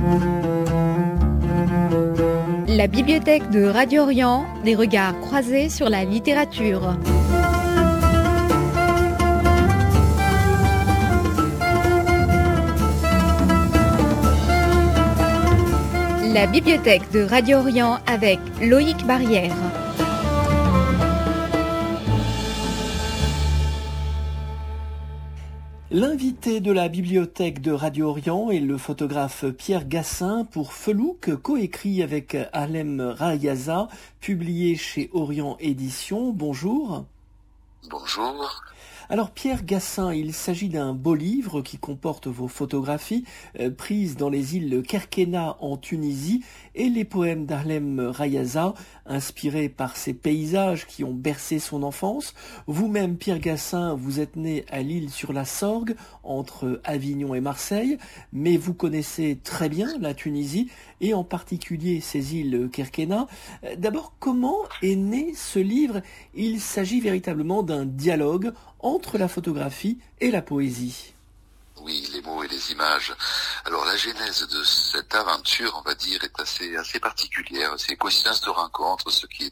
La bibliothèque de Radio Orient, des regards croisés sur la littérature. La bibliothèque de Radio Orient avec Loïc Barrière. L'invité de la bibliothèque de Radio Orient est le photographe Pierre Gassin pour Felouk, coécrit avec Alem Rayaza, publié chez Orient Éditions. Bonjour. Bonjour. Alors Pierre Gassin, il s'agit d'un beau livre qui comporte vos photographies prises dans les îles Kerkena en Tunisie et les poèmes d'Alem Rayaza inspirés par ces paysages qui ont bercé son enfance. Vous-même, Pierre Gassin, vous êtes né à l'île sur la Sorgue entre Avignon et Marseille, mais vous connaissez très bien la Tunisie et en particulier ces îles Kerkena. D'abord, comment est né ce livre ? Il s'agit véritablement d'un dialogue entre la photographie et la poésie. Oui, les mots et les images. Alors la genèse de cette aventure, on va dire, est assez particulière. C'est coïncidence de rencontre, ce qui est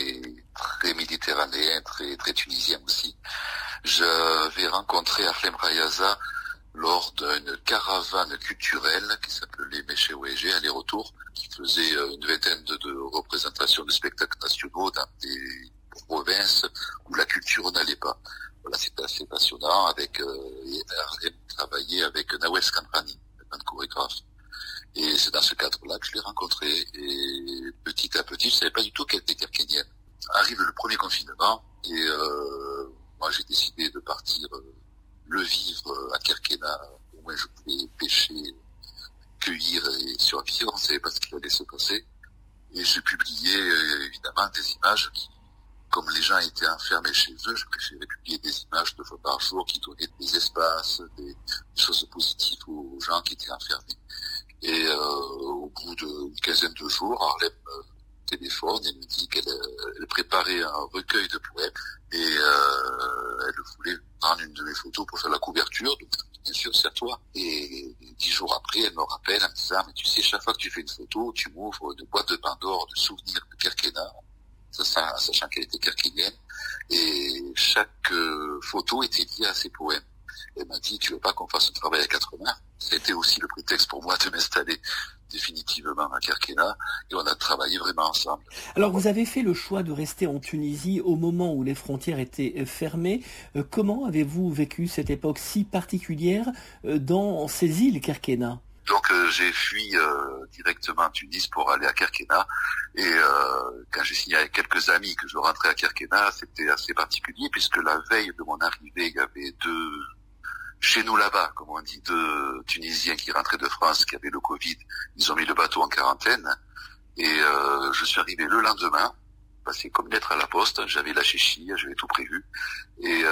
très méditerranéen, très tunisien aussi. J'avais rencontré Alem Rayaza lors d'une caravane culturelle qui s'appelait Méché Ouégé, aller-retour, qui faisait une vingtaine de représentations de spectacles nationaux dans des provinces où la culture n'allait pas. Voilà, c'était assez passionnant avec travailler avec Nawel Skanrani, un chorégraphe. Et c'est dans ce cadre-là que je l'ai rencontré. Et petit à petit, je savais pas du tout qu'elle était kerkénienne. Arrive le premier confinement et moi j'ai décidé de partir le vivre à Kerkena. Au moins je pouvais pêcher, cueillir et survivre. On savait pas ce qu'il allait se passer. Et j'ai publié évidemment des images qui, comme les gens étaient enfermés chez eux, j'ai publié des images 2 fois par jour qui donnaient des espaces, des choses positives aux gens qui étaient enfermés. Et au bout d'une quinzaine de jours, Arlem me téléphone et me dit qu'elle préparait un recueil de poèmes et elle voulait prendre une de mes photos pour faire la couverture. Donc, bien sûr, c'est à toi. Et 10 jours après, elle me rappelle en me disant, mais tu sais, chaque fois que tu fais une photo, tu m'ouvres une boîte de Pandore de souvenirs de Kerkena, sachant qu'elle était kerkénienne, et chaque photo était liée à ses poèmes. Elle m'a dit, tu veux pas qu'on fasse un travail à 4 mains ? C'était aussi le prétexte pour moi de m'installer définitivement à Kerkena, et on a travaillé vraiment ensemble. Alors vous avez fait le choix de rester en Tunisie au moment où les frontières étaient fermées. Comment avez-vous vécu cette époque si particulière dans ces îles Kerkena ? Donc j'ai fui directement à Tunis pour aller à Kerkena et quand j'ai signé avec quelques amis que je rentrais à Kerkena, c'était assez particulier puisque la veille de mon arrivée, il y avait 2 chez nous là-bas, comme on dit, 2 Tunisiens qui rentraient de France qui avaient le Covid. Ils ont mis le bateau en quarantaine et je suis arrivé le lendemain. Passé comme une lettre à la poste, j'avais la chéchille, j'avais tout prévu. Et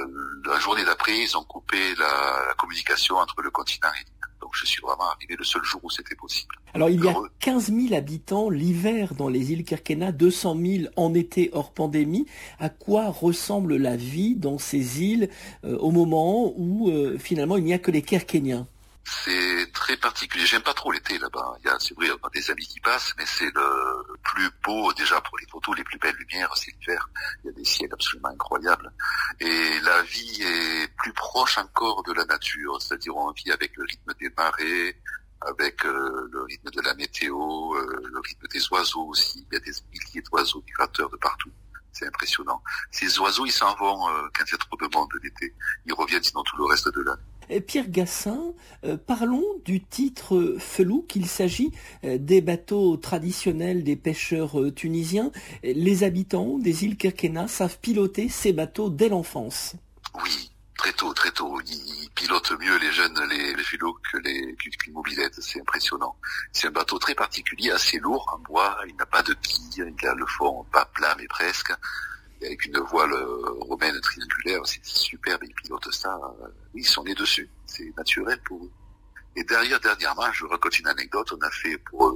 la journée d'après, ils ont coupé la communication entre le continent et l'île. Donc je suis vraiment arrivé le seul jour où c'était possible. Alors il y a 15 000 habitants l'hiver dans les îles Kerkena, 200 000 en été hors pandémie. À quoi ressemble la vie dans ces îles au moment où finalement il n'y a que les Kerkéniens ? C'est très particulier. J'aime pas trop l'été là-bas. C'est vrai, on a des amis qui passent, mais c'est le plus beau déjà pour les photos, les plus belles lumières, c'est l'hiver. Il y a des ciels absolument incroyables. Et la vie est plus proche encore de la nature, c'est-à-dire on vit avec le rythme des marées, avec le rythme de la météo, le rythme des oiseaux aussi. Il y a des milliers d'oiseaux migrateurs de partout. C'est impressionnant. Ces oiseaux, ils s'en vont quand il y a trop de monde l'été. Ils reviennent sinon tout le reste de l'année. Pierre Gassin, parlons du titre Felouk. Il s'agit des bateaux traditionnels des pêcheurs tunisiens. Les habitants des îles Kerkena savent piloter ces bateaux dès l'enfance. Oui, très tôt. Ils pilotent mieux les jeunes, les Felouk qu'une mobilette. C'est impressionnant. C'est un bateau très particulier, assez lourd en bois. Il n'a pas de quille, il a le fond pas plat mais presque. Avec une voile romaine triangulaire, c'est superbe, ils pilotent ça. Oui, ils sont nés dessus, c'est naturel pour eux. Et dernièrement, je raconte une anecdote, on a fait pour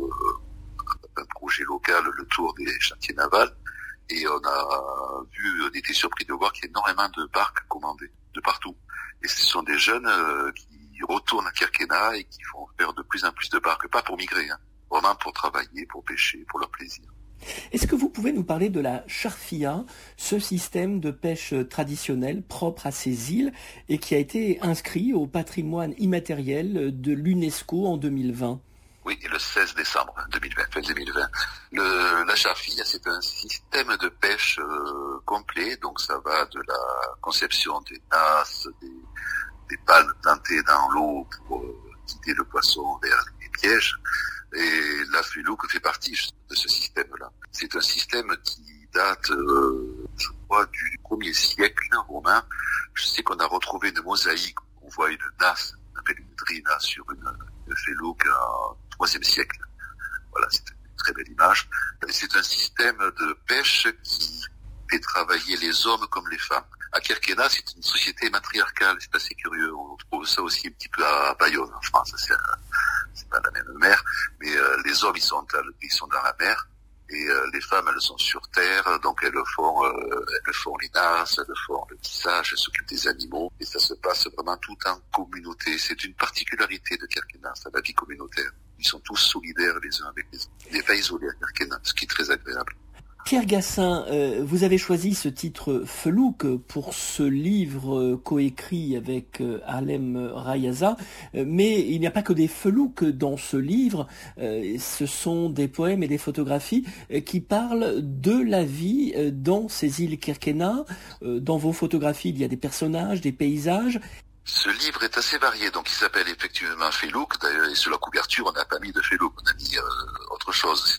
un projet local le tour des chantiers navals, et on était surpris de voir qu'il y a énormément de barques commandées, de partout. Et ce sont des jeunes qui retournent à Kerkena et qui vont faire de plus en plus de barques, pas pour migrer, vraiment pour travailler, pour pêcher, pour leur plaisir. Est-ce que vous pouvez nous parler de la charfia, ce système de pêche traditionnel propre à ces îles et qui a été inscrit au patrimoine immatériel de l'UNESCO en 2020? Oui, le 16 décembre 2020. La charfia, c'est un système de pêche complet, donc ça va de la conception des nasses, des palmes plantées dans l'eau pour guider le poisson vers les pièges. Et la felouque fait partie de ce système-là. C'est un système qui date, je crois, du 1er siècle romain. Je sais qu'on a retrouvé une mosaïque, on voit une nasse, on appelle une drina, sur une felouque en 3e siècle. Voilà, c'est une très belle image. C'est un système de pêche qui fait travailler les hommes comme les femmes. À Kerkena, c'est une société matriarcale, c'est assez curieux. On trouve ça aussi un petit peu à Bayonne, en France. C'est pas la même mer, mais les hommes ils sont dans la mer et les femmes elles sont sur terre, donc elles font les nasses, elles font le tissage, elles s'occupent des animaux et ça se passe vraiment tout en communauté. C'est une particularité de Kerkena, c'est la vie communautaire. Ils sont tous solidaires les uns avec les autres. Il n'est pas isolé à Kerkena, ce qui est très agréable. Pierre Gassin, vous avez choisi ce titre Felouque pour ce livre coécrit avec Harlem Rayaza, mais il n'y a pas que des felouques dans ce livre, ce sont des poèmes et des photographies qui parlent de la vie dans ces îles Kerkena. Dans vos photographies, il y a des personnages, des paysages. Ce livre est assez varié, donc il s'appelle effectivement Felouque. D'ailleurs, et sur la couverture, on n'a pas mis de Felouque, on a mis autre chose.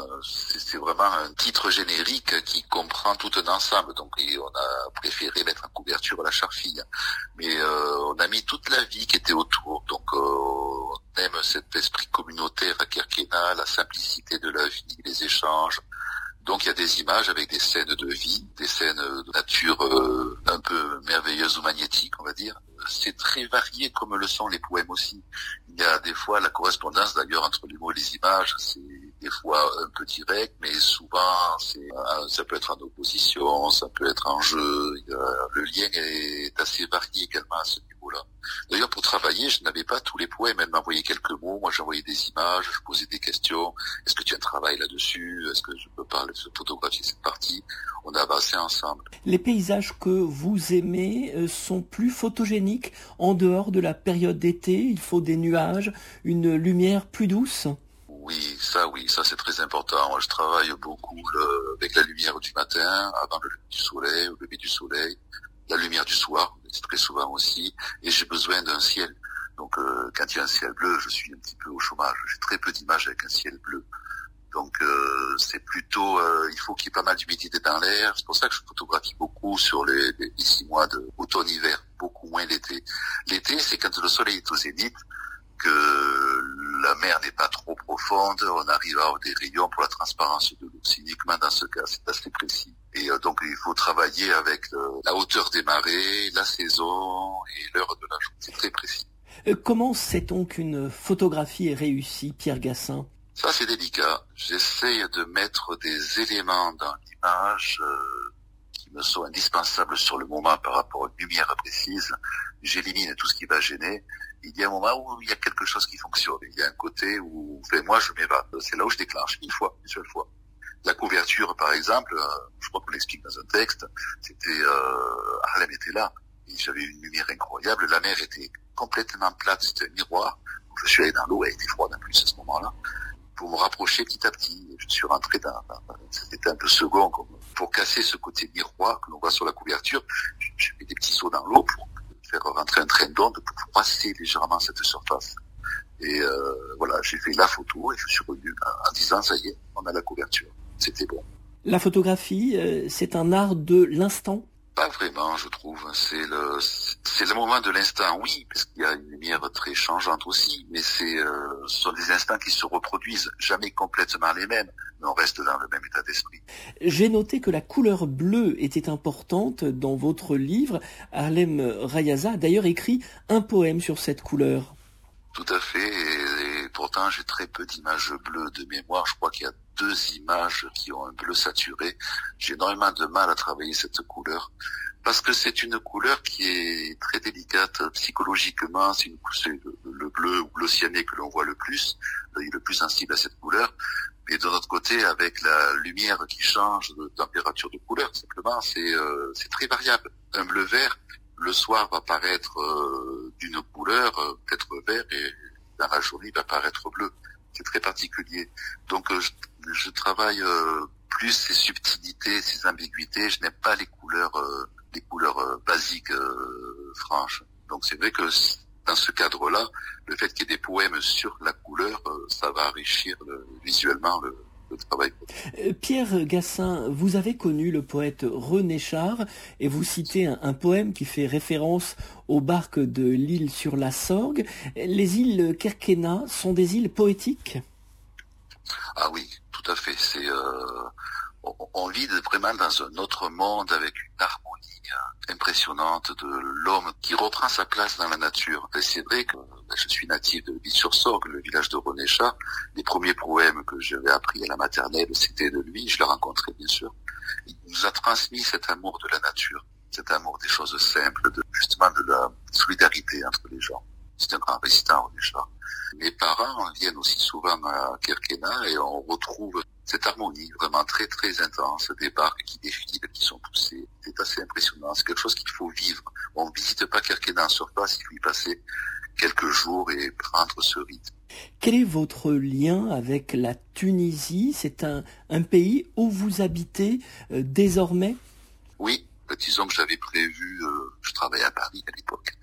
C'est vraiment un titre générique qui comprend tout un ensemble. Donc, on a préféré mettre en couverture la charfille, mais on a mis toute la vie qui était autour. Donc, on aime cet esprit communautaire à Kerkena, la simplicité de la vie, les échanges. Donc il y a des images avec des scènes de vie, des scènes de nature un peu merveilleuses ou magnétiques, on va dire. C'est très varié comme le sont les poèmes aussi. Il y a des fois la correspondance d'ailleurs entre les mots et les images, c'est des fois un peu direct, mais souvent ça peut être en opposition, ça peut être en jeu. Le lien est assez varié également à ce niveau-là. D'ailleurs, pour travailler, je n'avais pas tous les poèmes. Elle m'envoyait quelques mots, moi j'envoyais des images, je posais des questions. Est-ce que tu as un travail là-dessus? Est-ce que je peux parler de photographier cette partie? On a avancé ensemble. Les paysages que vous aimez sont plus photogéniques en dehors de la période d'été. Il faut des nuages, une lumière plus douce. Oui, ça c'est très important. Moi, je travaille beaucoup avec la lumière du matin, avant le lever du soleil, au lever du soleil, la lumière du soir, c'est très souvent aussi, et j'ai besoin d'un ciel. Donc quand il y a un ciel bleu, je suis un petit peu au chômage. J'ai très peu d'images avec un ciel bleu. Donc c'est plutôt, il faut qu'il y ait pas mal d'humidité dans l'air. C'est pour ça que je photographie beaucoup sur les 6 mois d'automne-hiver, beaucoup moins l'été. L'été, c'est quand le soleil est au zénith, que la mer n'est pas trop profonde, on arrive à avoir des rayons pour la transparence de l'eau. C'est uniquement dans ce cas, c'est assez précis. Et donc il faut travailler avec la hauteur des marées, la saison et l'heure de la journée. C'est très précis. Comment sait-on qu'une photographie est réussie, Pierre Gassin? Ça c'est délicat. J'essaye de mettre des éléments dans l'image qui me sont indispensables sur le moment par rapport à une lumière précise. J'élimine tout ce qui va gêner. Il y a un moment où il y a quelque chose qui fonctionne. Il y a un côté où, moi, je m'évade. C'est là où je déclenche, une seule fois. La couverture, par exemple, je crois qu'on l'explique dans un texte, c'était, Harlem était là. Et j'avais une lumière incroyable. La mer était complètement plate, c'était un miroir. Donc, je suis allé dans l'eau, elle était froide en plus à ce moment-là. Pour me rapprocher petit à petit, je suis rentré c'était un peu second, comme, pour casser ce côté miroir que l'on voit sur la couverture. J'ai mis des petits sauts dans l'eau pour faire rentrer un train d'onde pour passer légèrement cette surface. Et voilà, j'ai fait la photo et je suis revenu en disant, ça y est, on a la couverture. C'était bon. La photographie, c'est un art de l'instant? Pas vraiment, je trouve. C'est le moment de l'instant, oui, parce qu'il y a une lumière très changeante aussi, mais ce sont des instants qui se reproduisent, jamais complètement les mêmes, mais on reste dans le même état d'esprit. J'ai noté que la couleur bleue était importante dans votre livre. Harlem Rayaza a d'ailleurs écrit un poème sur cette couleur. Tout à fait, et pourtant j'ai très peu d'images bleues de mémoire. Je crois qu'il y a 2 images qui ont un bleu saturé. J'ai énormément de mal à travailler cette couleur. Parce que c'est une couleur qui est très délicate psychologiquement. C'est le bleu ou bleu cyané que l'on voit le plus. Il est le plus sensible à cette couleur. Et de l'autre côté, avec la lumière qui change de température de couleur, simplement, c'est très variable. Un bleu vert, le soir, va paraître d'une couleur, peut-être vert, et dans la journée, va paraître bleu. C'est très particulier. Donc, je travaille plus ces subtilités, ces ambiguïtés. Je n'aime pas les couleurs basiques, franches. Donc, c'est vrai que dans ce cadre-là, le fait qu'il y ait des poèmes sur la couleur, ça va enrichir visuellement le travail. Pierre Gassin, vous avez connu le poète René Char et vous citez un poème qui fait référence aux barques de l'île sur la Sorgue. Les îles Kerkennah sont des îles poétiques ? Ah oui, tout à fait. On vit vraiment dans un autre monde avec une harmonie impressionnante de l'homme qui reprend sa place dans la nature. Et c'est vrai que je suis natif de l'Île-sur-Sorgue, le village de René Char. Les premiers poèmes que j'avais appris à la maternelle, c'était de lui. Je l'ai rencontré, bien sûr. Il nous a transmis cet amour de la nature, cet amour des choses simples, justement de la solidarité entre les gens. C'est un grand récitant, René Char. Mes parents viennent aussi souvent à Kerkennah et on retrouve cette harmonie vraiment très très intense, des barques qui défilent, qui sont poussées. C'est assez impressionnant, c'est quelque chose qu'il faut vivre. On ne visite pas Kerkennah en surface, il faut y passer quelques jours et prendre ce rythme. Quel est votre lien avec la Tunisie ? C'est un pays où vous habitez désormais ? Oui, disons que j'avais prévu, je travaillais à Paris à l'époque,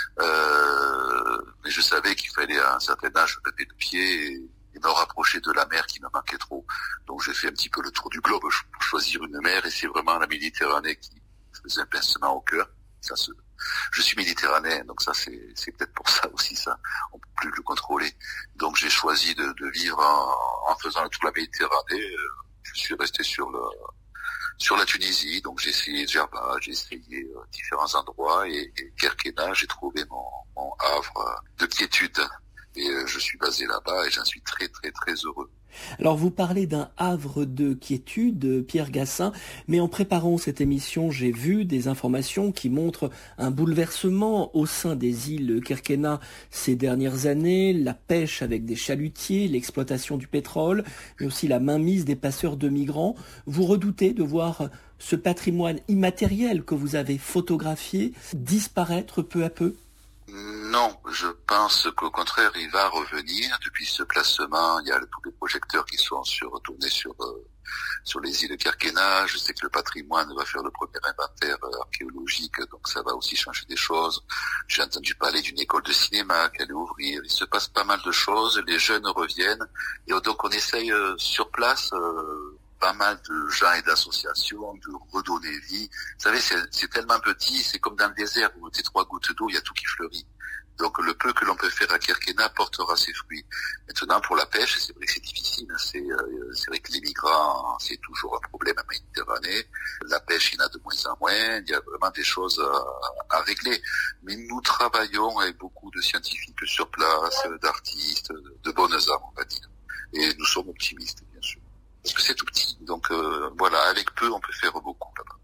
mais je savais qu'il fallait à un certain âge lever le pied et me rapprocher de la mer qui me manquait trop. Donc j'ai fait un petit peu le tour du globe pour choisir une mer et c'est vraiment la Méditerranée qui me faisait un pincement au cœur. Je suis méditerranéen, donc ça c'est peut-être pour ça aussi, ça on peut plus le contrôler. Donc j'ai choisi de vivre en faisant le tour de la Méditerranée. Je suis resté sur la Tunisie, donc j'ai essayé Djerba, j'ai essayé différents endroits et Kerkennah, j'ai trouvé mon havre de quiétude. Et je suis basé là-bas et j'en suis très très très heureux. Alors vous parlez d'un havre de quiétude, Pierre Gassin, mais en préparant cette émission, j'ai vu des informations qui montrent un bouleversement au sein des îles Kerkennah ces dernières années, la pêche avec des chalutiers, l'exploitation du pétrole, mais aussi la mainmise des passeurs de migrants. Vous redoutez de voir ce patrimoine immatériel que vous avez photographié disparaître peu à peu ? Non, je pense qu'au contraire, il va revenir. Depuis ce classement, il y a tous les projecteurs qui sont retournés sur les îles de Kerkennah. Je sais que le patrimoine va faire le premier inventaire archéologique, donc ça va aussi changer des choses. J'ai entendu parler d'une école de cinéma qui allait ouvrir. Il se passe pas mal de choses. Les jeunes reviennent. Et donc on essaye sur place pas mal de gens et d'associations de redonner vie. Vous savez, c'est tellement petit, c'est comme dans le désert où t'es 3 gouttes d'eau, il y a tout qui fleurit. Donc le peu que l'on peut faire à Kerkennah portera ses fruits. Maintenant, pour la pêche, c'est vrai que c'est difficile. C'est vrai que les migrants, c'est toujours un problème en Méditerranée. La pêche, il y en a de moins en moins. Il y a vraiment des choses à régler. Mais nous travaillons avec beaucoup de scientifiques sur place, d'artistes, de bonnes âmes, on va dire. Et nous sommes optimistes, bien sûr. Parce que c'est tout petit. Donc voilà, avec peu, on peut faire beaucoup là-bas.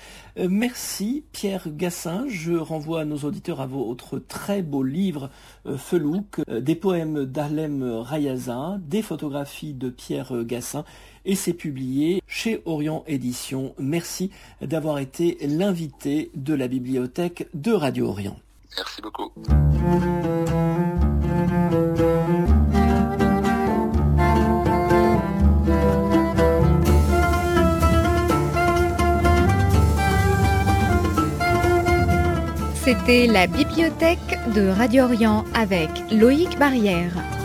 Merci Pierre Gassin. Je renvoie nos auditeurs à votre très beau livre Felouk, des poèmes d'Ahlem Rayaza, des photographies de Pierre Gassin, et c'est publié chez Orient Éditions. Merci d'avoir été l'invité de la bibliothèque de Radio Orient. Merci beaucoup. C'était la bibliothèque de Radio Orient avec Loïc Barrière.